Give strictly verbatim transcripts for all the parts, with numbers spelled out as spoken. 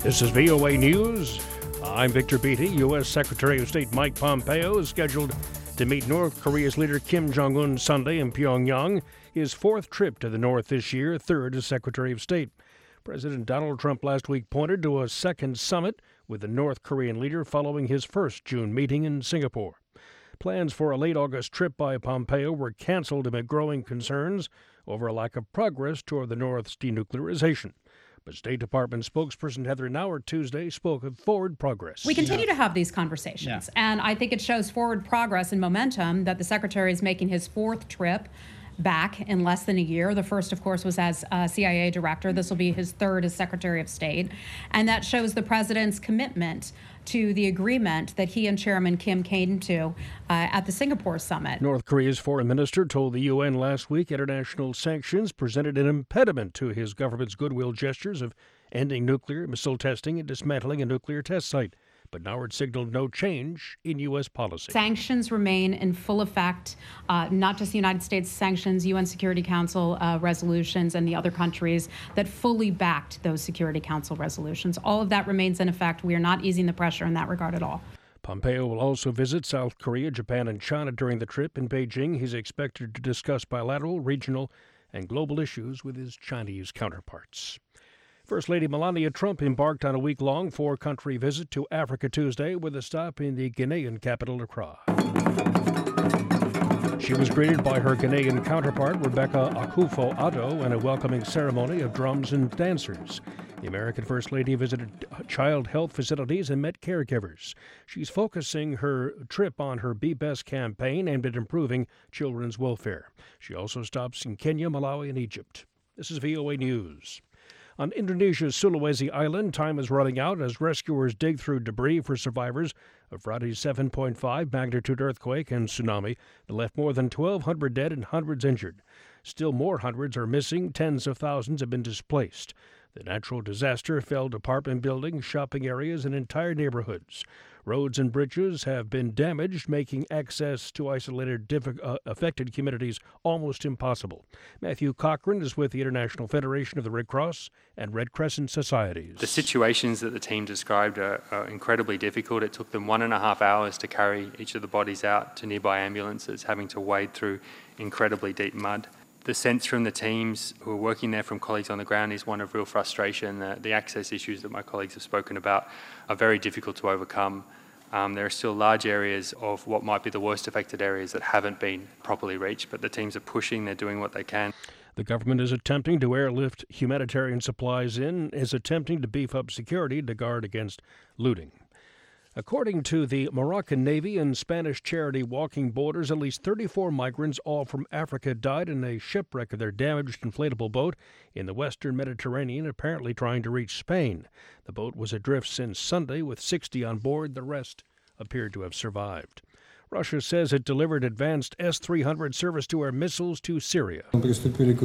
This is V O A News. I'm Victor Beatty. U S. Secretary of State Mike Pompeo is scheduled to meet North Korea's leader Kim Jong-un Sunday in Pyongyang, his fourth trip to the North this year, third as Secretary of State. President Donald Trump last week pointed to a second summit with the North Korean leader following his first June meeting in Singapore. Plans for a late August trip by Pompeo were canceled amid growing concerns over a lack of progress toward the North's denuclearization. But State Department spokesperson Heather Nauert Tuesday spoke of forward progress. We continue to have these conversations, yeah. and I think it shows forward progress and momentum that the Secretary is making his fourth trip back in less than a year. The first, of course, was as uh, C I A director. This will be his third as Secretary of State. And that shows the president's commitment to the agreement that he and Chairman Kim came to uh, at the Singapore summit. North Korea's foreign minister told the U N last week international sanctions presented an impediment to his government's goodwill gestures of ending nuclear missile testing and dismantling a nuclear test site. But Nauert signaled no change in U S policy. Sanctions remain in full effect, uh, not just the United States sanctions, U N Security Council uh, resolutions, and the other countries that fully backed those Security Council resolutions. All of that remains in effect. We are not easing the pressure in that regard at all. Pompeo will also visit South Korea, Japan, and China during the trip. In Beijing, he's expected to discuss bilateral, regional, and global issues with his Chinese counterparts. First Lady Melania Trump embarked on a week-long four-country visit to Africa Tuesday with a stop in the Ghanaian capital, Accra. She was greeted by her Ghanaian counterpart, Rebecca Akufo-Addo, in a welcoming ceremony of drums and dancers. The American First Lady visited child health facilities and met caregivers. She's focusing her trip on her Be Best campaign aimed at improving children's welfare. She also stops in Kenya, Malawi, and Egypt. This is V O A News. On Indonesia's Sulawesi Island, time is running out as rescuers dig through debris for survivors of Friday's seven point five magnitude earthquake and tsunami that left more than twelve hundred dead and hundreds injured. Still more hundreds are missing. Tens of thousands have been displaced. The natural disaster felled apartment buildings, shopping areas, and entire neighborhoods. Roads and bridges have been damaged, making access to isolated, diffi- uh, affected communities almost impossible. Matthew Cochran is with the International Federation of the Red Cross and Red Crescent Societies. The situations that the team described are, are incredibly difficult. It took them one and a half hours to carry each of the bodies out to nearby ambulances, having to wade through incredibly deep mud. The sense from the teams who are working there, from colleagues on the ground, is one of real frustration. The, the access issues that my colleagues have spoken about are very difficult to overcome. Um, there are still large areas of what might be the worst affected areas that haven't been properly reached, but the teams are pushing, they're doing what they can. The government is attempting to airlift humanitarian supplies in, is attempting to beef up security to guard against looting. According to the Moroccan Navy and Spanish charity Walking Borders, at least thirty-four migrants, all from Africa, died in a shipwreck of their damaged inflatable boat in the western Mediterranean, apparently trying to reach Spain. The boat was adrift since Sunday with sixty on board. The rest appeared to have survived. Russia says it delivered advanced S three hundred surface-to-air missiles to Syria. Defense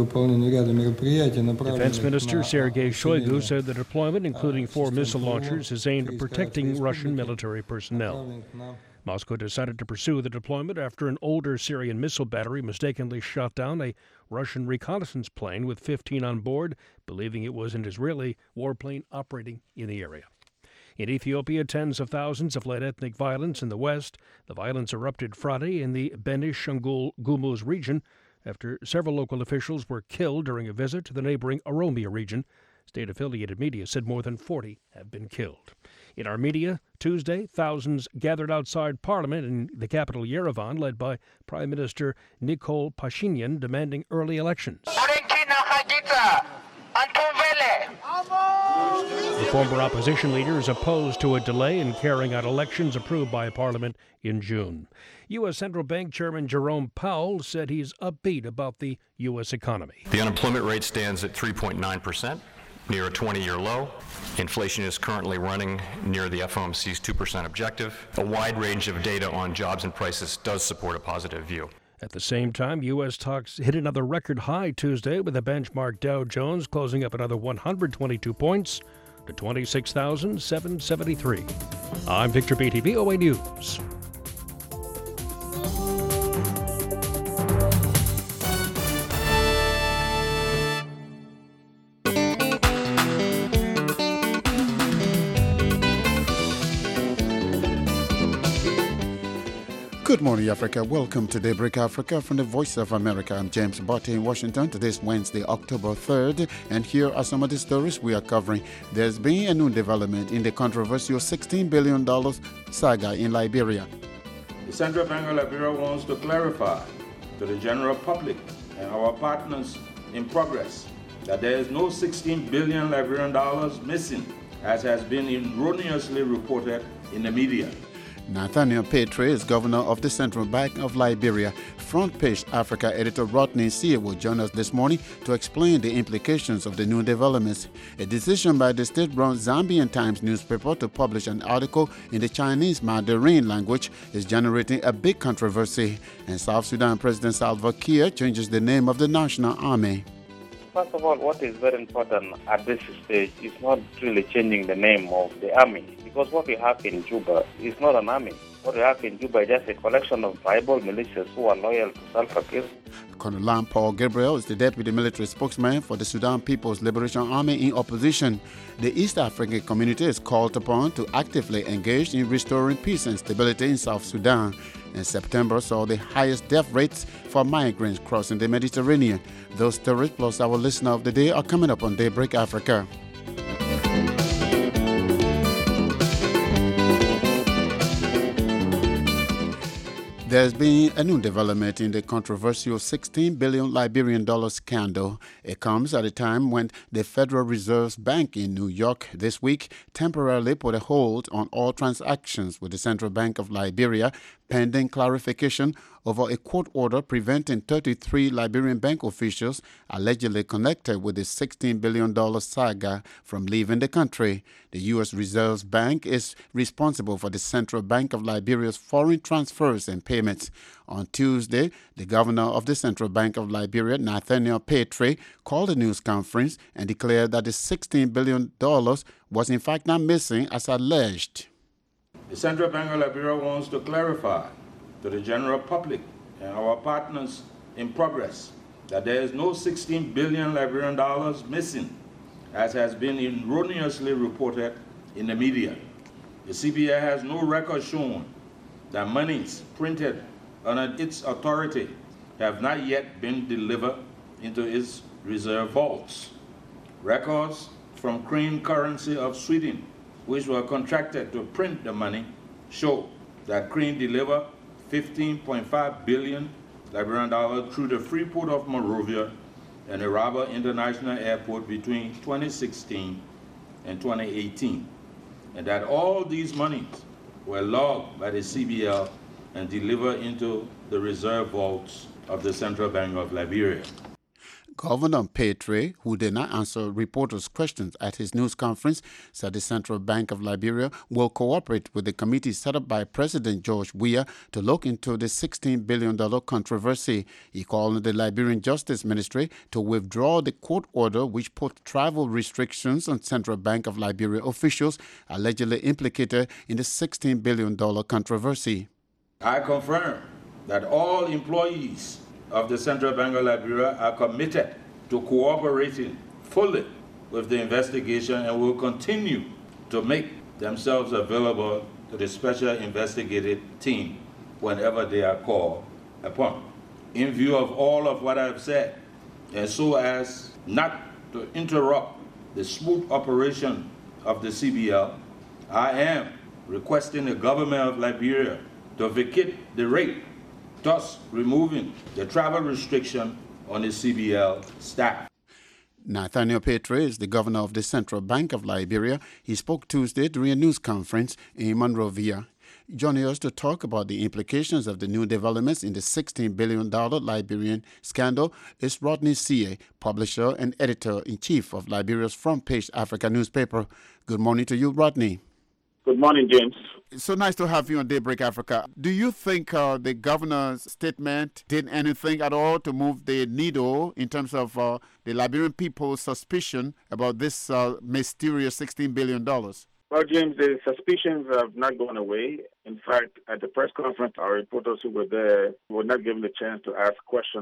Minister Sergei Shoigu said the deployment, including four missile launchers, is aimed at protecting Russian military personnel. Moscow decided to pursue the deployment after an older Syrian missile battery mistakenly shot down a Russian reconnaissance plane with fifteen on board, believing it was an Israeli warplane operating in the area. In Ethiopia, tens of thousands have fled ethnic violence in the west. The violence erupted Friday in the Benishangul Gumuz region after several local officials were killed during a visit to the neighboring Oromia region. State-affiliated media said more than forty have been killed. In Armenia, Tuesday, thousands gathered outside Parliament in the capital Yerevan, led by Prime Minister Nikol Pashinyan, demanding early elections. The former opposition leader is opposed to a delay in carrying out elections approved by Parliament in June. U S. Central Bank Chairman Jerome Powell said he's upbeat about the U S economy. The unemployment rate stands at three point nine percent, near a twenty-year low. Inflation is currently running near the F O M C's two percent objective. A wide range of data on jobs and prices does support a positive view. At the same time, U S stocks hit another record high Tuesday, with the benchmark Dow Jones closing up another one hundred twenty-two points to twenty-six thousand seven hundred seventy-three. I'm Victor Beatty, V O A News. Good morning, Africa. Welcome to Daybreak Africa from the Voice of America. I'm James Botte in Washington. Today's Wednesday, October third, and here are some of the stories we are covering. There's been a new development in the controversial sixteen billion dollars saga in Liberia. The Central Bank of Liberia wants to clarify to the general public and our partners in progress that there is no sixteen billion Liberian dollars missing, as has been erroneously reported in the media. Nathaniel Petre is governor of the Central Bank of Liberia. Front Page Africa editor Rodney Sear will join us this morning to explain the implications of the new developments. A decision by the state-run Zambian Times newspaper to publish an article in the Chinese Mandarin language is generating a big controversy. And South Sudan President Salva Kiir changes the name of the National Army. First of all, what is very important at this stage is not really changing the name of the army, because what we have in Juba is not an army. What we have in Juba is just a collection of tribal militias who are loyal to Salva Kiir. Colonel Paul Gabriel is the deputy military spokesman for the Sudan People's Liberation Army in opposition. The East African community is called upon to actively engage in restoring peace and stability in South Sudan. And September saw the highest death rates for migrants crossing the Mediterranean. Those stories plus our listener of the day are coming up on Daybreak Africa. There's been a new development in the controversial sixteen billion Liberian dollars scandal. It comes at a time when the Federal Reserve Bank in New York this week temporarily put a hold on all transactions with the Central Bank of Liberia, pending clarification over a court order preventing thirty-three Liberian bank officials allegedly connected with the sixteen billion dollars saga from leaving the country. The U S Reserve Bank is responsible for the Central Bank of Liberia's foreign transfers and payments. On Tuesday, the governor of the Central Bank of Liberia, Nathaniel Petre, called a news conference and declared that the sixteen billion dollars was in fact not missing as alleged. The Central Bank of Liberia wants to clarify to the general public and our partners in progress that there is no sixteen billion Liberian dollars missing, as has been erroneously reported in the media. The C B A has no record showing that monies printed under its authority have not yet been delivered into its reserve vaults. Records from Crane Currency of Sweden, which were contracted to print the money, show that Crane delivered fifteen point five billion Liberian dollars through the Freeport of Monrovia and Araba International Airport between twenty sixteen and twenty eighteen, and that all these monies were logged by the C B L and delivered into the reserve vaults of the Central Bank of Liberia. Governor Petre, who did not answer reporters' questions at his news conference, said the Central Bank of Liberia will cooperate with the committee set up by President George Weah to look into the sixteen billion dollars controversy. He called on the Liberian Justice Ministry to withdraw the court order which put travel restrictions on Central Bank of Liberia officials allegedly implicated in the sixteen billion dollars controversy. I confirm that all employees of the Central Bank of Liberia are committed to cooperating fully with the investigation and will continue to make themselves available to the Special Investigative Team whenever they are called upon. In view of all of what I've said, and so as not to interrupt the smooth operation of the C B L, I am requesting the government of Liberia to vacate the rate, thus removing the travel restriction on the C B L staff. Nathaniel Petre is the governor of the Central Bank of Liberia. He spoke Tuesday during a news conference in Monrovia. Joining us to talk about the implications of the new developments in the sixteen billion dollars Liberian scandal is Rodney Sear, publisher and editor-in-chief of Liberia's Front Page Africa newspaper. Good morning to you, Rodney. Good morning, James. It's so nice to have you on Daybreak Africa. Do you think uh, the governor's statement did anything at all to move the needle in terms of uh, the Liberian people's suspicion about this uh, mysterious sixteen billion dollars? Well, James, the suspicions have not gone away. In fact, at the press conference, our reporters who were there were not given the chance to ask questions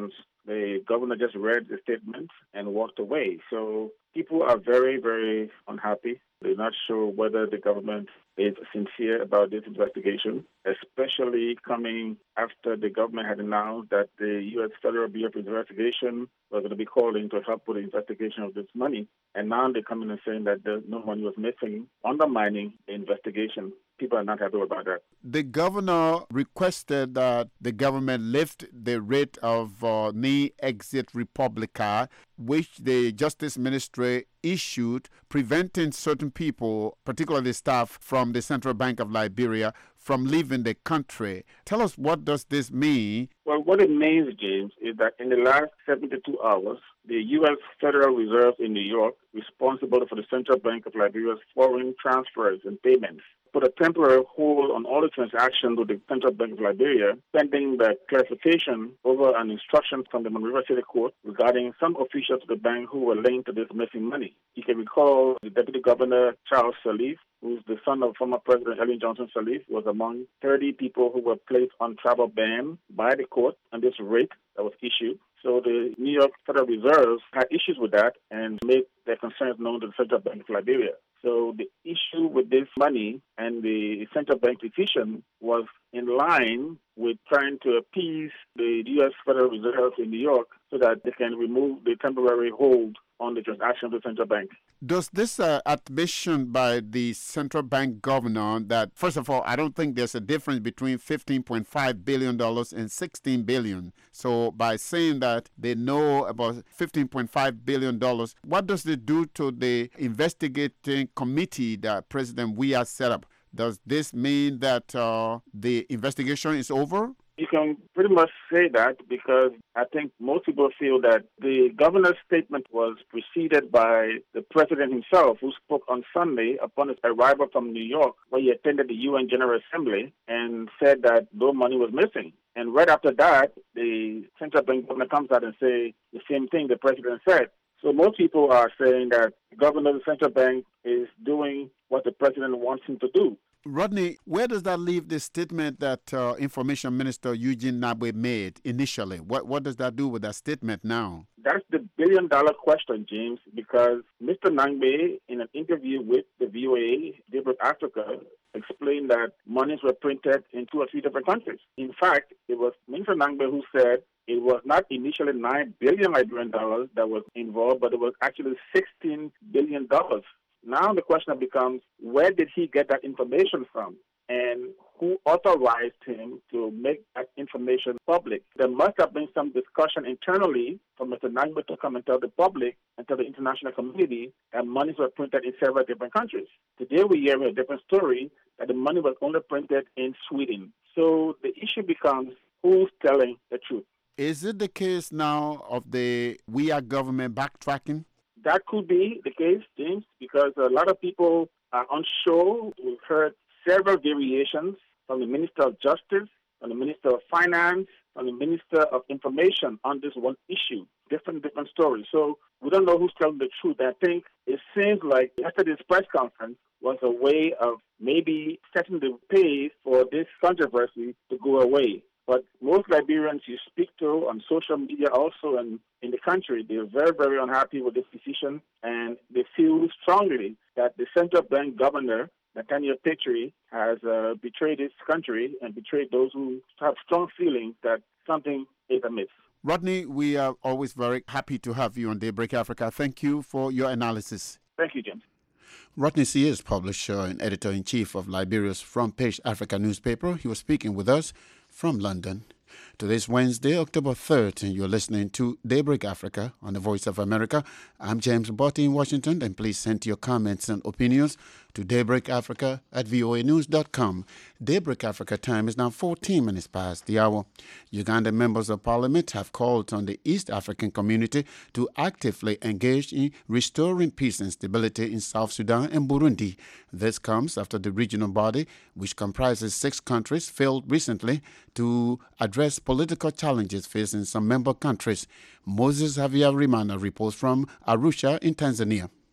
The governor just read the statement and walked away. So people are very, very unhappy. They're not sure whether the government is sincere about this investigation, especially coming after the government had announced that the U S Federal Bureau of Investigation was going to be called in to help with the investigation of this money. And now they're coming and saying that there's no money was missing, undermining the investigation. People are not happy about that. The governor requested that the government lift the rate of uh, knee exit Republica, which the Justice Ministry issued, preventing certain people, particularly staff from the Central Bank of Liberia, from leaving the country. Tell us, what does this mean? Well, what it means, James, is that in the last seventy-two hours, the U S Federal Reserve in New York, responsible for the Central Bank of Liberia's foreign transfers and payments, put a temporary hold on all the transactions with the Central Bank of Liberia, pending the clarification over an instruction from the Monrovia City Court regarding some officials of the bank who were linked to this missing money. You can recall the Deputy Governor, Charles Sirleaf, who's the son of former President Ellen Johnson Sirleaf, was among thirty people who were placed on travel ban by the court on this rate that was issued. So the New York Federal Reserve had issues with that and made their concerns known to the Central Bank of Liberia. So the issue with this money and the central bank decision was in line with trying to appease the U S Federal Reserve in New York so that they can remove the temporary hold on the transaction of the central bank. Does this uh, admission by the central bank governor that, first of all, I don't think there's a difference between fifteen point five billion dollars and sixteen billion dollars. So by saying that they know about fifteen point five billion dollars, what does it do to the investigating committee that President Weah set up? Does this mean that uh, the investigation is over? You can pretty much say that because I think most people feel that the governor's statement was preceded by the president himself, who spoke on Sunday upon his arrival from New York, where he attended the U N General Assembly and said that no money was missing. And right after that, the central bank governor comes out and say the same thing the president said. So most people are saying that the governor of the central bank is doing what the president wants him to do. Rodney, where does that leave the statement that uh, Information Minister Eugene Nabwe made initially? What what does that do with that statement now? That's the billion-dollar question, James, because Mister Nangbe, in an interview with the V O A, Daybreak Africa, explained that monies were printed in two or three different countries. In fact, it was Mister Nangbe who said it was not initially nine billion Liberian dollars that was involved, but it was actually sixteen billion dollars. Now the question becomes, where did he get that information from? And who authorized him to make that information public? There must have been some discussion internally for Mister Nangbe to come and tell the public and tell the international community that monies were printed in several different countries. Today we hear a different story, that the money was only printed in Sweden. So the issue becomes, who's telling the truth? Is it the case now of the Weah government backtracking? That could be the case, James, because a lot of people are unsure. We've heard several variations from the Minister of Justice, from the Minister of Finance, from the Minister of Information on this one issue. Different, different stories. So we don't know who's telling the truth. I think it seems like yesterday's press conference was a way of maybe setting the pace for this controversy to go away. But most Liberians you speak to on social media also and in the country, they're very, very unhappy with this decision, and they feel strongly that the central bank governor, Nathaniel Petrie, has uh, betrayed his country and betrayed those who have strong feelings that something is amiss. Rodney, we are always very happy to have you on Daybreak Africa. Thank you for your analysis. Thank you, James. Rodney Sears, publisher and editor-in-chief of Liberia's Front Page Africa newspaper. He was speaking with us from London. Today's Wednesday, October third, and you're listening to Daybreak Africa on the Voice of America. I'm James Botti in Washington, and please send your comments and opinions to daybreakafrica at voa news dot com. Daybreak Africa time is now fourteen minutes past the hour. Uganda members of parliament have called on the East African community to actively engage in restoring peace and stability in South Sudan and Burundi. This comes after the regional body, which comprises six countries, failed recently to address political challenges facing some member countries. Moses Javier Rimana reports from Arusha in Tanzania.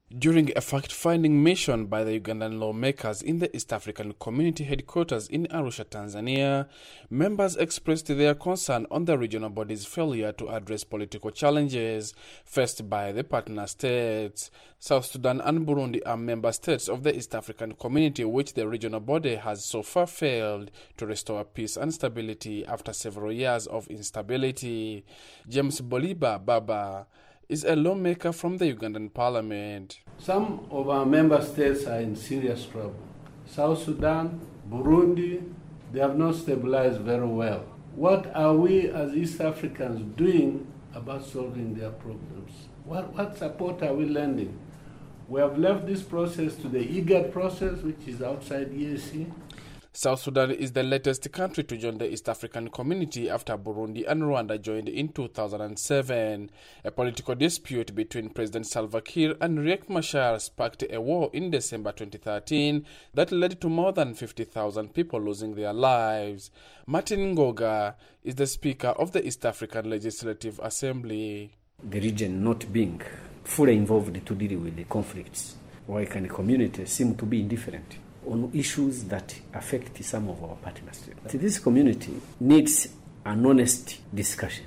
During a fact-finding mission by the Ugandan lawmakers in the East African Community headquarters in Arusha, Tanzania, members expressed their concern on the regional body's failure to address political challenges faced by the partner states. South Sudan and Burundi are member states of the East African Community, which the regional body has so far failed to restore peace and stability after several years of instability. James Boliba Baba is a lawmaker from the Ugandan parliament. Some of our member states are in serious trouble. South Sudan, Burundi, they have not stabilized very well. What are we as East Africans doing about solving their problems? What, what support are we lending? We have left this process to the IGAD process, which is outside E A C. South Sudan is the latest country to join the East African Community after Burundi and Rwanda joined in two thousand seven. A political dispute between President Salva Kiir and Riek Machar sparked a war in December twenty thirteen that led to more than fifty thousand people losing their lives. Martin Ngoga is the Speaker of the East African Legislative Assembly. The region not being fully involved to deal with the conflicts, why can the community seem to be indifferent on issues that affect some of our partners? This community needs an honest discussion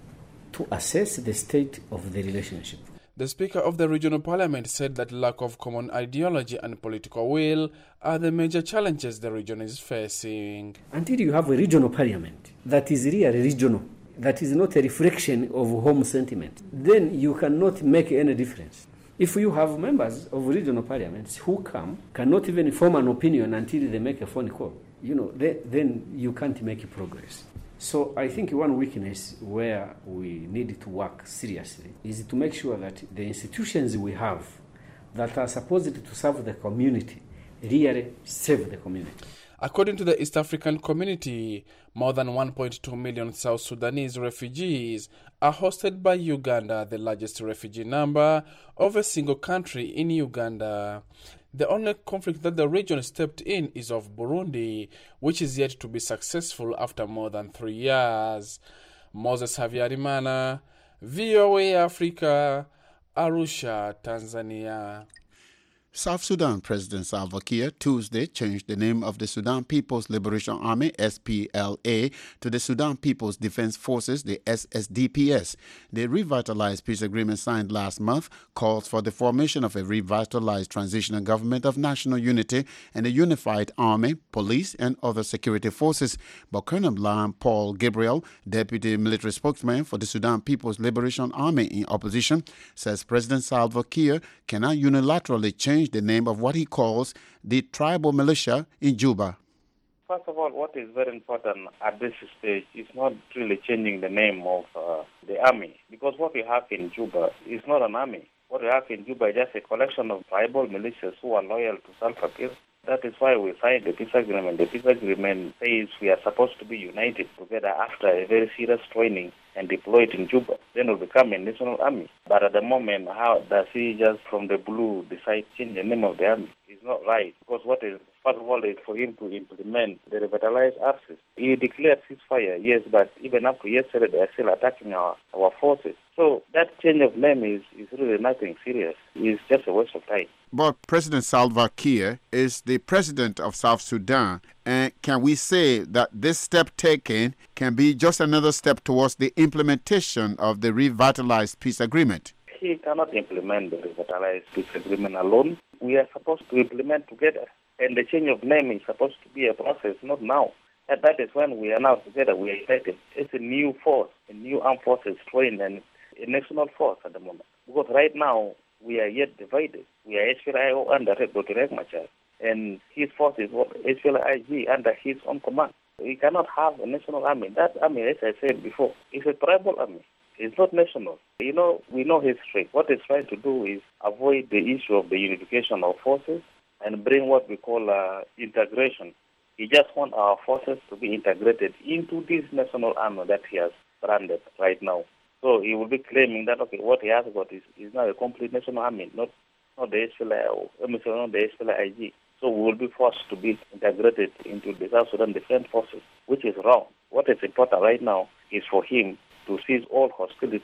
to assess the state of the relationship. The Speaker of the Regional Parliament said that lack of common ideology and political will are the major challenges the region is facing. Until you have a regional parliament that is really regional, that is not a reflection of home sentiment, then you cannot make any difference. If you have members of regional parliaments who come, cannot even form an opinion until they make a phone call, you know, they, then you can't make progress. So I think one weakness where we need to work seriously is to make sure that the institutions we have that are supposed to serve the community really serve the community. According to the East African Community, more than one point two million South Sudanese refugees are hosted by Uganda, the largest refugee number of a single country in Uganda. The only conflict that the region stepped in is of Burundi, which is yet to be successful after more than three years. Moses Havyarimana, V O A Africa, Arusha, Tanzania. South Sudan President Salva Kiir Tuesday changed the name of the Sudan People's Liberation Army, S P L A, to the Sudan People's Defense Forces, the S S D P S. The revitalized peace agreement signed last month calls for the formation of a revitalized transitional government of national unity and a unified army, police, and other security forces. But Colonel Lam Paul Gabriel, deputy military spokesman for the Sudan People's Liberation Army in opposition, says President Salva Kiir cannot unilaterally change the name of what he calls the tribal militia in Juba. First of all, what is very important at this stage is not really changing the name of uh, the army, because what we have in Juba is not an army. What we have in Juba is just a collection of tribal militias who are loyal to Salva Kiir. That is why we signed the peace agreement. The peace agreement says we are supposed to be united together after a very serious training and deployed in Juba. Then we'll become a national army. But at the moment, how does he just from the blue decide to change the name of the army? It's not right. Because what is, first of all, is for him to implement the revitalized axis. He declared ceasefire, yes, but even up to yesterday, they are still attacking our, our forces. So that change of name is, is really nothing serious. It's just a waste of time. But President Salva Kiir is the president of South Sudan. And can we say that this step taken can be just another step towards the implementation of the revitalized peace agreement? He cannot implement the revitalized peace agreement alone. We are supposed to implement together. And the change of name is supposed to be a process, not now. And that is when we are now together, we are united. It's a new force, a new armed forces trained and a national force at the moment. Because right now, we are yet divided. We are S P L I O under Doctor Riek Machar, and his force is S P L I G under his own command. We cannot have a national army. That army, as I said before, is a tribal army. It's not national. You know, we know history. What it's trying to do is avoid the issue of the unification of forces and bring what we call uh, integration. He just wants our forces to be integrated into this national army that he has branded right now. So he will be claiming that, okay, what he has got is, is now a complete national army, not, not the S P L I O, not the S P L I G. So we will be forced to be integrated into the South Sudan Defense Forces, which is wrong. What is important right now is for him to cease all hostility,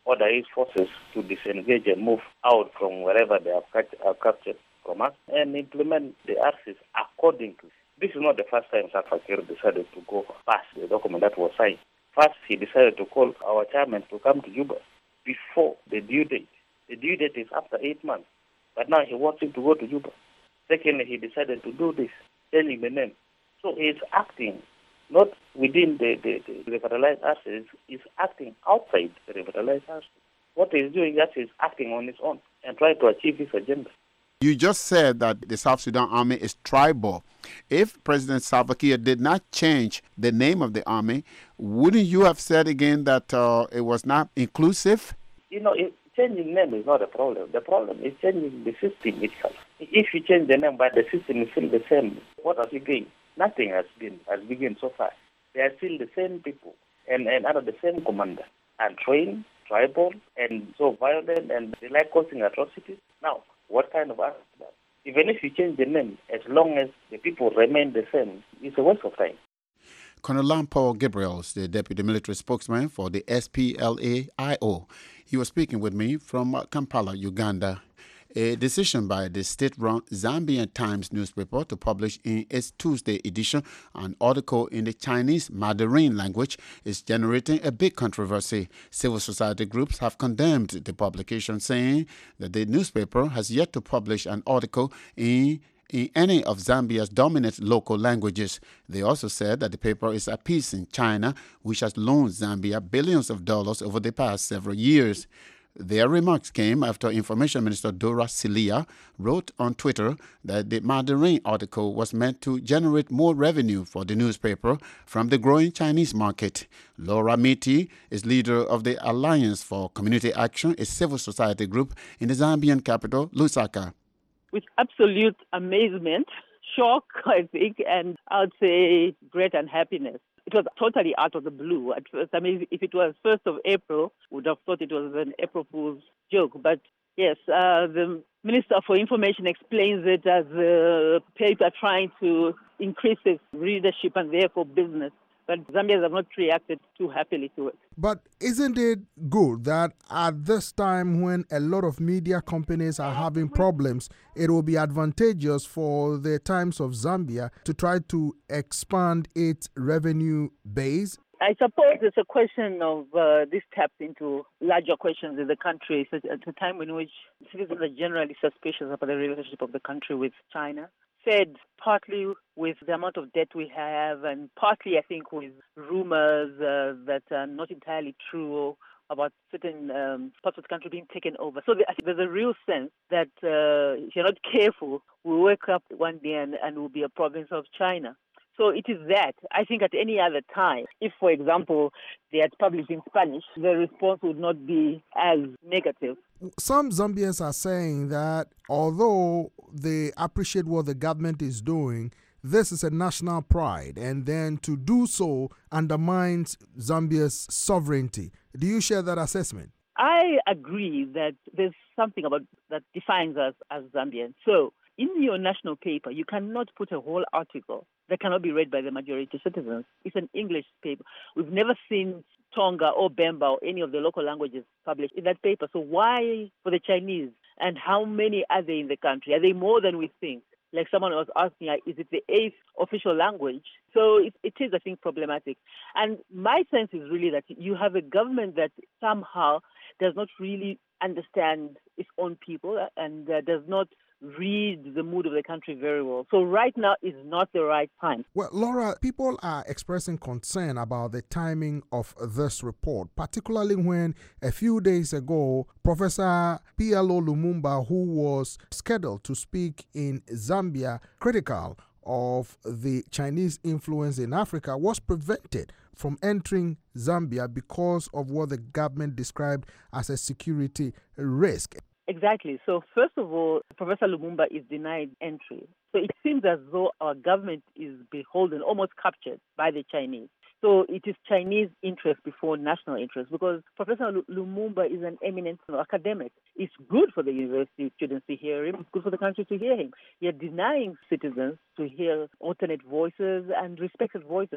order his forces to disengage and move out from wherever they have captured from us and implement the R Cs accordingly. This is not the first time Salva Kiir decided to go past the document that was signed. First, he decided to call our chairman to come to Juba before the due date. The due date is after eight months, but now he wants him to go to Juba. Secondly, he decided to do this, changing the name. So he is acting not within the, the, the revitalized R Cs, he's acting outside the revitalized R Cs. What he's doing is he's acting on his own and trying to achieve his agenda. You just said that the South Sudan Army is tribal. If President Salva Kiir did not change the name of the army, wouldn't you have said again that uh, it was not inclusive? You know, it, changing name is not a problem. The problem is changing the system itself. If you change the name but the system is still the same, what have you gained? Nothing has been has begun so far. They are still the same people and, and under the same commander, and trained, tribal, and so violent, and they like causing atrocities. Now, what kind of act is that? Even if you change the name, as long as the people remain the same, it's a waste of time. Colonel Lampo Gabriels, the deputy military spokesman for the S P L A I O, he was speaking with me from Kampala, Uganda. A decision by the state-run Zambian Times newspaper to publish in its Tuesday edition an article in the Chinese Mandarin language is generating a big controversy. Civil society groups have condemned the publication, saying that the newspaper has yet to publish an article in in any of Zambia's dominant local languages. They also said that the paper is appeasing China, which has loaned Zambia billions of dollars over the past several years. Their remarks came after Information Minister Dora Silia wrote on Twitter that the Mandarin article was meant to generate more revenue for the newspaper from the growing Chinese market. Laura Miti is leader of the Alliance for Community Action, a civil society group in the Zambian capital, Lusaka. With absolute amazement, shock, I think, and I would say great unhappiness. It was totally out of the blue at first. I mean, if it was first of April, we would have thought it was an April Fool's joke. But yes, uh, the Minister for Information explains it as a paper trying to increase its readership and therefore business. But Zambians have not reacted too happily to it. But isn't it good that at this time when a lot of media companies are having problems, it will be advantageous for the Times of Zambia to try to expand its revenue base? I suppose it's a question of uh, this taps into larger questions in the country. It's at a time in which citizens are generally suspicious about the relationship of the country with China. Fed partly with the amount of debt we have, and partly, I think, with rumors uh, that are not entirely true about certain um, parts of the country being taken over. So I think there's a real sense that uh, if you're not careful, we'll wake up one day and, and we'll be a province of China. So it is that. I think at any other time, if, for example, they had published in Spanish, the response would not be as negative. Some Zambians are saying that although they appreciate what the government is doing, this is a national pride, and then to do so undermines Zambia's sovereignty. Do you share that assessment? I agree that there's something about that defines us as Zambians. So in your national paper, you cannot put a whole article that cannot be read by the majority citizens. It's an English paper. We've never seen Tonga or Bemba or any of the local languages published in that paper. So why for the Chinese? And how many are they in the country? Are they more than we think? Like someone was asking, is it the eighth official language? So it, it is, I think, problematic. And my sense is really that you have a government that somehow does not really understand its own people and uh, does not read the mood of the country very well. So right now is not the right time. Well, Laura, people are expressing concern about the timing of this report, particularly when a few days ago, Professor P L O Lumumba, who was scheduled to speak in Zambia, critical of the Chinese influence in Africa, was prevented from entering Zambia because of what the government described as a security risk. Exactly. So first of all, Professor Lumumba is denied entry. So it seems as though our government is beholden, almost captured by the Chinese. So it is Chinese interest before national interest, because Professor Lumumba is an eminent academic. It's good for the university students to hear him. It's good for the country to hear him. You're denying citizens to hear alternate voices and respected voices.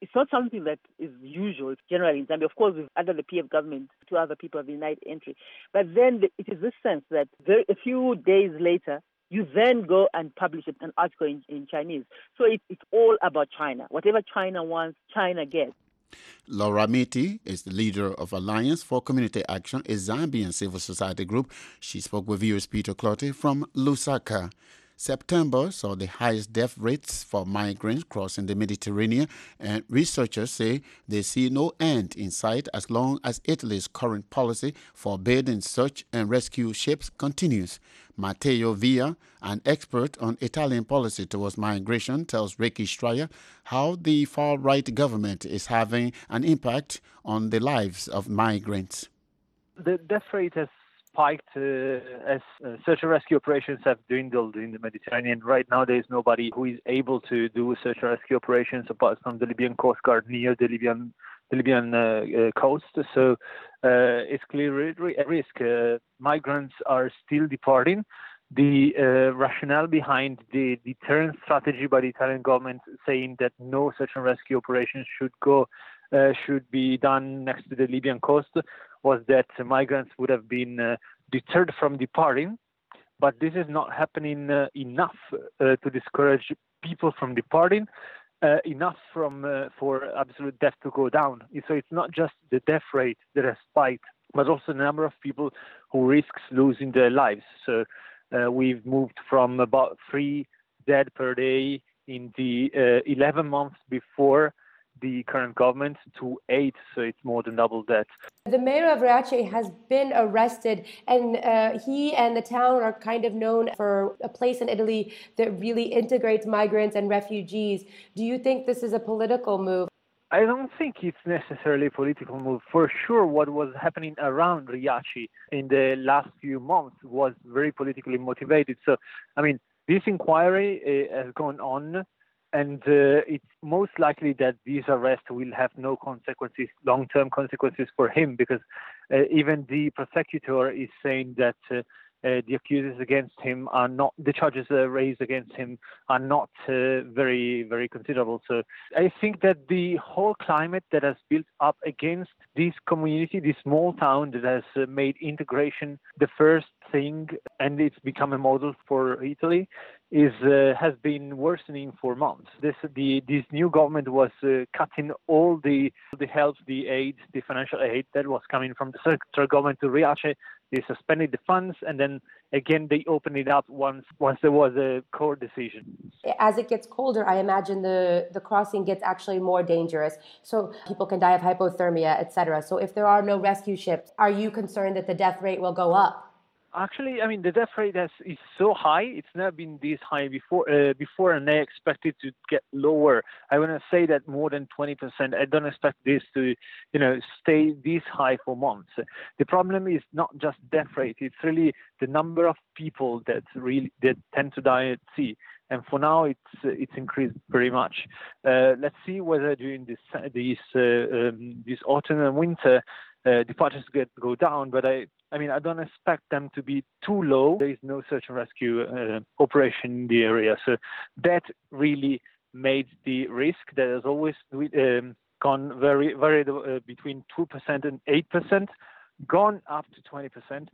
it's not something that is usual. It's generally in Zambia. Of course, we've, under the P F government, two other people have denied entry. But then the, it is this sense that very, a few days later, you then go and publish an article in, in Chinese. So it, it's all about China. Whatever China wants, China gets. Laura Miti is the leader of Alliance for Community Action, a Zambian civil society group. She spoke with viewers Peter Clottey from Lusaka. September saw the highest death rates for migrants crossing the Mediterranean, and researchers say they see no end in sight as long as Italy's current policy forbidding search and rescue ships continues. Matteo Villa, an expert on Italian policy towards migration, tells Ricky Stryer how the far-right government is having an impact on the lives of migrants. The death rate has spiked uh, as uh, search and rescue operations have dwindled in the Mediterranean. Right now, there is nobody who is able to do search and rescue operations apart from the Libyan Coast Guard near the Libyan the Libyan uh, uh, coast. So uh, it's clearly a risk. Uh, migrants are still departing. The uh, rationale behind the deterrent strategy by the Italian government saying that no search and rescue operations should go uh, should be done next to the Libyan coast was that migrants would have been uh, deterred from departing, but this is not happening uh, enough uh, to discourage people from departing, uh, enough from uh, for absolute death to go down. So it's not just the death rate that has spiked, but also the number of people who risks losing their lives. So uh, we've moved from about three dead per day in the uh, eleven months before the current government to eight, so it's more than double that. The mayor of Riace has been arrested, and uh, he and the town are kind of known for a place in Italy that really integrates migrants and refugees. Do you think this is a political move? I don't think it's necessarily a political move. For sure, what was happening around Riace in the last few months was very politically motivated. So, I mean, this inquiry uh, has gone on, and uh, it's most likely that this arrest will have no consequences, long-term consequences for him, because uh, even the prosecutor is saying that uh, uh, the accusers against him are not, the charges uh, raised against him are not uh, very, very considerable. So I think that the whole climate that has built up against this community, this small town that has uh, made integration the first thing, and it's become a model for Italy, is uh, has been worsening for months. This the this new government was uh, cutting all the the help, the aid, the financial aid that was coming from the central government to Riace. They suspended the funds, and then again they opened it up once once there was a court decision. As it gets colder, I imagine the the crossing gets actually more dangerous. So people can die of hypothermia, et cetera. So if there are no rescue ships, are you concerned that the death rate will go up? Actually, I mean, the death rate has, is so high. It's never been this high before, uh, before, and I expect it to get lower. I want to say that more than twenty percent. I don't expect this to, you know, stay this high for months. The problem is not just death rate. It's really the number of people that really that tend to die at sea. And for now, it's uh, it's increased very much. Uh, let's see whether during this this uh, um, this autumn and winter uh, departures get go down. But I. I mean, I don't expect them to be too low. There is no search and rescue uh, operation in the area. So that really made the risk that has always um, gone very, very uh, between two percent and eight percent, gone up to twenty percent.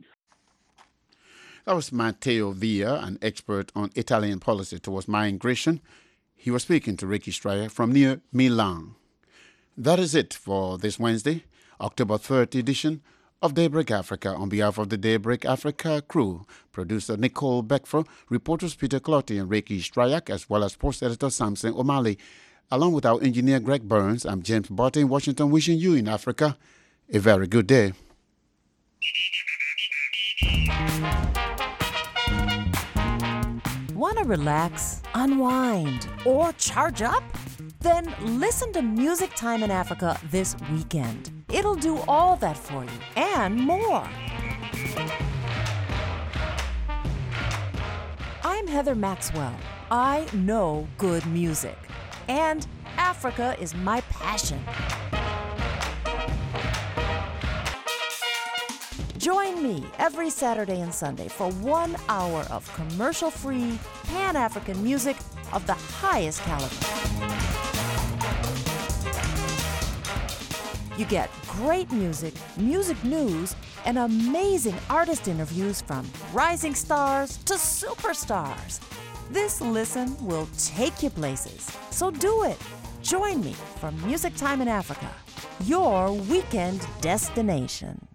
That was Matteo Villa, an expert on Italian policy towards migration. He was speaking to Ricky Stryer from near Milan. That is it for this Wednesday, October thirtieth edition of Daybreak Africa. On behalf of the Daybreak Africa crew, producer Nicole Beckford, reporters Peter Clottey and Ricky Stryak, as well as post editor Samson O'Malley. Along with our engineer Greg Burns, I'm James Barton in Washington, wishing you in Africa a very good day. Want to relax, unwind, or charge up? Then listen to Music Time in Africa this weekend. It'll do all that for you and more. I'm Heather Maxwell. I know good music, and Africa is my passion. Join me every Saturday and Sunday for one hour of commercial-free, Pan-African music of the highest caliber. You get great music, music news, and amazing artist interviews from rising stars to superstars. This listen will take you places. So do it. Join me for Music Time in Africa, your weekend destination.